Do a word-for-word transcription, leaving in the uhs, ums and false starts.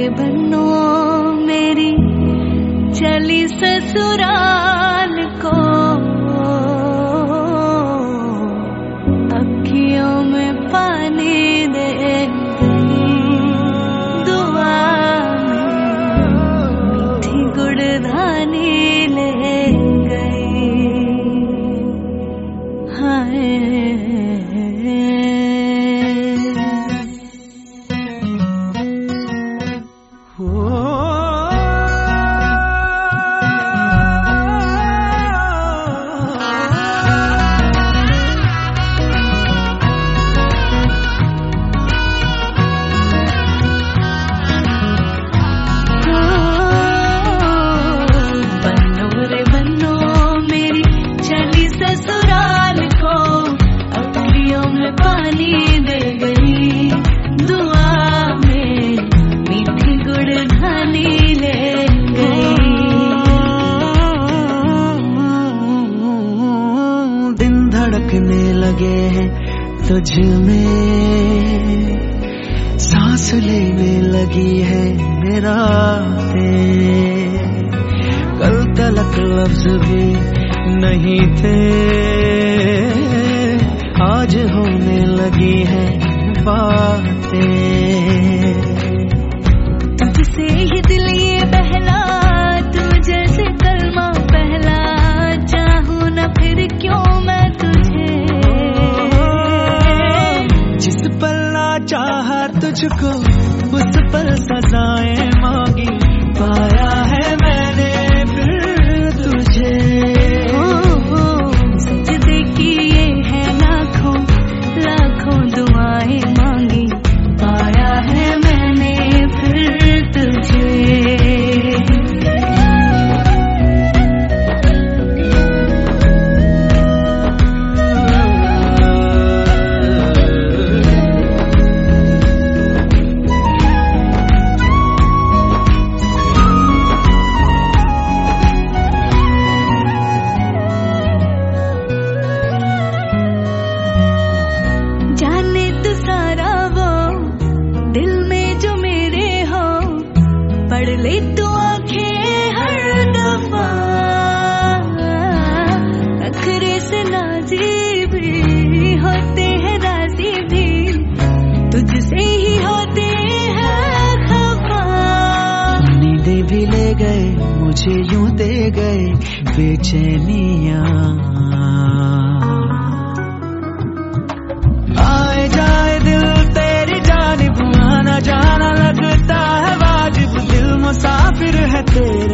बनो मेरी चली ससुराल को, अखियों में पानी दे गई, दुआ में मीठी गुड़धानी ले गई। हाय धड़कने लगे हैं तुझ में, सांस लेने लगी है मेरा कल तलक लफ्ज भी नहीं थे, आज होने लगी है बातें। तुझसे ही दिल ये बहला, तू जैसे कलमा पहला, चाहूं ना फिर क्यों मैं तुझे। जिस पल ना चाहा तुझको उस पल सजाएं मांगी, पाया है मैंने फिर तुझे। सजदे की ये है लाखों लाखों दुआएं मांगी, पाया है मैंने फिर तुझे। पढ़ ले तू आंखें हर दफा, नखरे से नाजी भी होते हैं राजी भी, तुझसे ही होते हैं खफा। नींदें भी ले गए मुझे यूं दे गए बेचैनियां, आए जाए दिल तेरी जानिब, आना जाना लगता है वाजिब, दिल मुसाफिर है तेरे